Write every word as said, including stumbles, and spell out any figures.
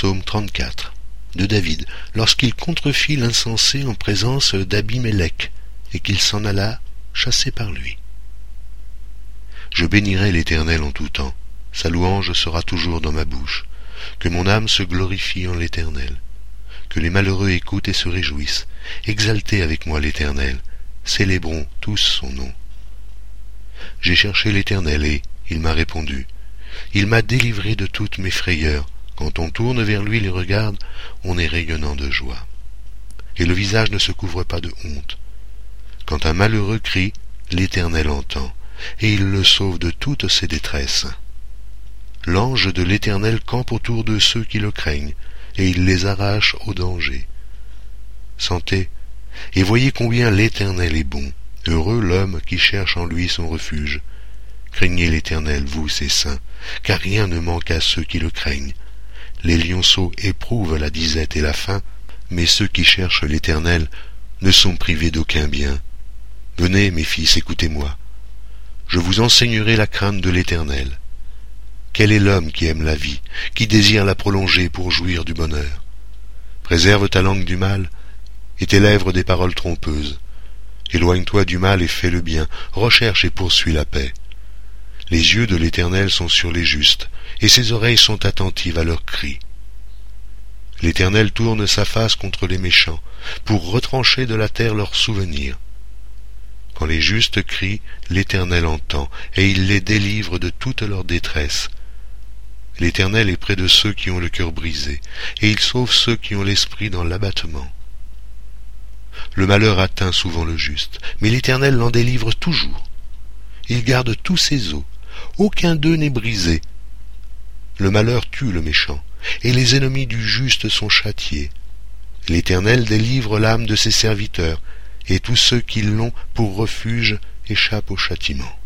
Psaume trente-quatre, de David, lorsqu'il contrefit l'insensé en présence d'Abimélec, et qu'il s'en alla chassé par lui. Je bénirai l'Éternel en tout temps, sa louange sera toujours dans ma bouche. Que mon âme se glorifie en l'Éternel. Que les malheureux écoutent et se réjouissent. Exaltez avec moi l'Éternel, célébrons tous son nom. J'ai cherché l'Éternel et il m'a répondu. Il m'a délivré de toutes mes frayeurs. Quand on tourne vers lui les regards, on est rayonnant de joie. Et le visage ne se couvre pas de honte. Quand un malheureux crie, l'Éternel entend, et il le sauve de toutes ses détresses. L'ange de l'Éternel campe autour de ceux qui le craignent, et il les arrache au danger. Sentez, et voyez combien l'Éternel est bon. Heureux l'homme qui cherche en lui son refuge. Craignez l'Éternel, vous ses saints, car rien ne manque à ceux qui le craignent. Les lionceaux éprouvent la disette et la faim, mais ceux qui cherchent l'Éternel ne sont privés d'aucun bien. Venez, mes fils, écoutez-moi. Je vous enseignerai la crainte de l'Éternel. Quel est l'homme qui aime la vie, qui désire la prolonger pour jouir du bonheur? Préserve ta langue du mal, et tes lèvres des paroles trompeuses. Éloigne-toi du mal et fais le bien, recherche et poursuis la paix. Les yeux de l'Éternel sont sur les justes, et ses oreilles sont attentives à leurs cris. L'Éternel tourne sa face contre les méchants, pour retrancher de la terre leurs souvenirs. Quand les justes crient, l'Éternel entend, et il les délivre de toute leur détresse. L'Éternel est près de ceux qui ont le cœur brisé, et il sauve ceux qui ont l'esprit dans l'abattement. Le malheur atteint souvent le juste, mais l'Éternel l'en délivre toujours. Il garde tous ses os, aucun d'eux n'est brisé. Le malheur tue le méchant, et les ennemis du juste sont châtiés. L'Éternel délivre l'âme de ses serviteurs, et tous ceux qui l'ont pour refuge échappent au châtiment.